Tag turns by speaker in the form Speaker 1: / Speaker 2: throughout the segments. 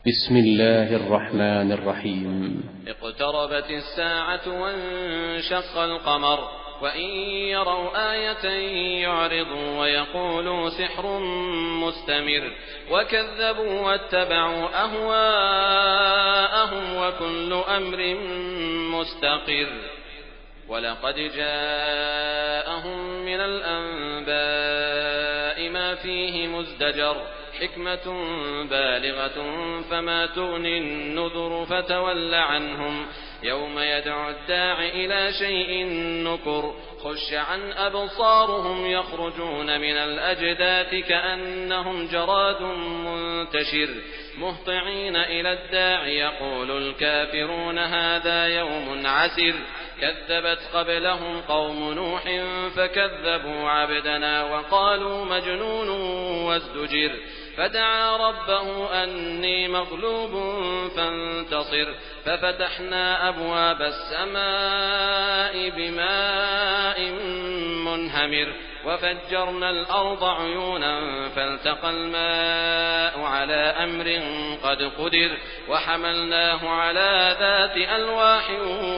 Speaker 1: بسم الله الرحمن الرحيم.
Speaker 2: اقتربت الساعة وانشق القمر وإن يروا آية يعرضوا ويقولوا سحر مستمر وكذبوا واتبعوا أهواءهم وكل أمر مستقر. ولقد جاءهم من الأنباء ما فيه مزدجر حكمة بالغة فما تغني النذر فتول عنهم يوم يدعو الداع إلى شيء نكر خش عن أبصارهم يخرجون من الأجداث كأنهم جراد منتشر مهطعين إلى الداع يقول الكافرون هذا يوم عسر كذبت قبلهم قوم نوح فكذبوا عبدنا وقالوا مجنون وازدجر فدعا ربه أني مغلوب فانتصر ففتحنا أبواب السماء بماء منهمر وفجرنا الأرض عيونا فالتقى الماء على أمر قد قدر وحملناه على ذات ألواح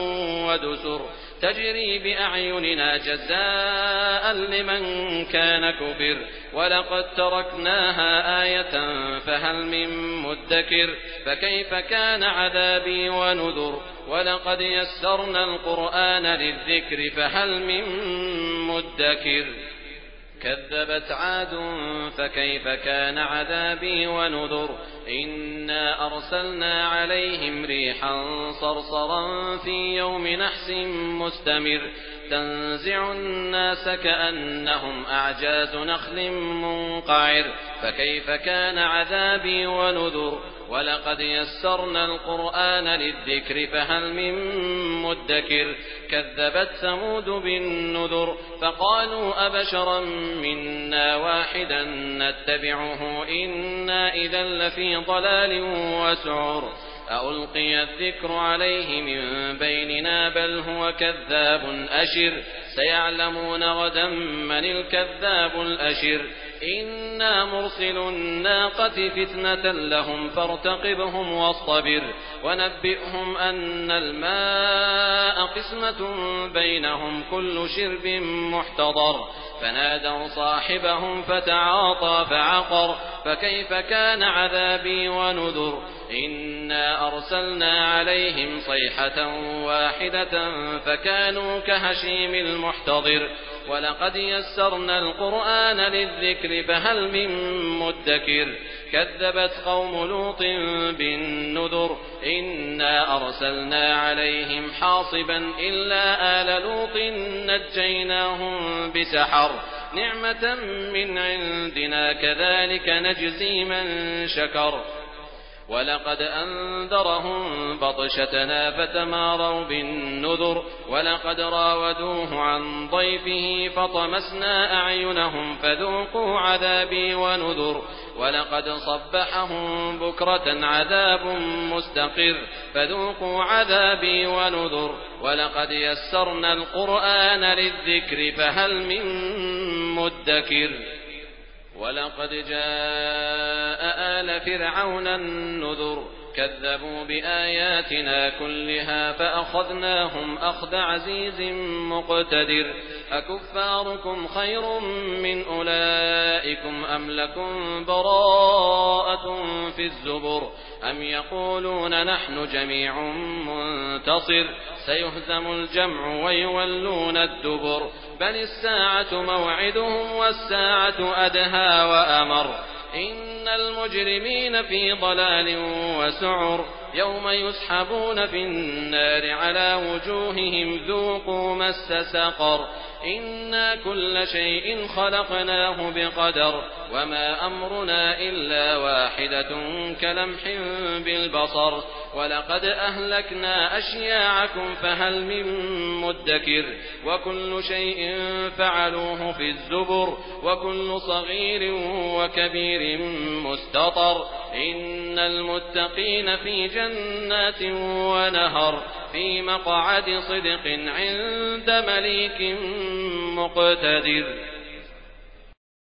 Speaker 2: ودسر تجري بأعيننا جزاء لمن كان كفر ولقد تركناها آية فهل من مدكر فكيف كان عذابي ونذر ولقد يسرنا القرآن للذكر فهل من مدكر كذبت عاد فكيف كان عذابي ونذر إنا أرسلنا عليهم ريحا صرصرا في يوم نحس مستمر تنزع الناس كأنهم أعجاز نخل منقعر فكيف كان عذابي ونذر ولقد يسرنا القرآن للذكر فهل من مدكر كذبت ثمود بالنذر فقالوا أبشرا منا واحدا نتبعه إنا إذا لفي ضلال وسعر ألقي الذكر عليه من بيننا بل هو كذاب أشر سيعلمون غدا من الكذاب الأشر إنا مرسل الناقة فتنة لهم فارتقبهم واصطبر ونبئهم أن الماء قسمة بينهم كل شرب محتضر فنادوا صاحبهم فتعاطى فعقر فكيف كان عذابي ونذر إنا أرسلنا عليهم صيحة واحدة فكانوا كهشيم المحتضر ولقد يسرنا القرآن للذكر فهل من مدكر كذبت قوم لوط بالنذر إنا أرسلنا عليهم حاصبا إلا آل لوط نجيناهم بسحر نعمة من عندنا كذلك نجزي من شكر ولقد أنذرهم بطشتنا فتماروا بالنذر ولقد راودوه عن ضيفه فطمسنا أعينهم فذوقوا عذابي ونذر ولقد صبحهم بكرة عذاب مستقر فذوقوا عذابي ونذر ولقد يسرنا القرآن للذكر فهل من مدكر ولقد جاء آل فرعون النذر كذبوا بآياتنا كلها فأخذناهم أخذ عزيز مقتدر أكفاركم خير من أولئكم أم لكم براءة في الزبر أم يقولون نحن جميع منتصر سيهزم الجمع ويولون الدبر بل الساعة موعدهم والساعة أدهى وأمر إن المجرمين في ضلال وسعر يوم يسحبون في النار على وجوههم ذوقوا مس سقر إنا كل شيء خلقناه بقدر وما أمرنا إلا واحدة كلمح بالبصر ولقد أهلكنا أشياعكم فهل من مدكر وكل شيء فعلوه في الزبر وكل صغير وكبير مستطر إن المتقين في جنات ونهر في مقعد صدق عند مليك مقتدر.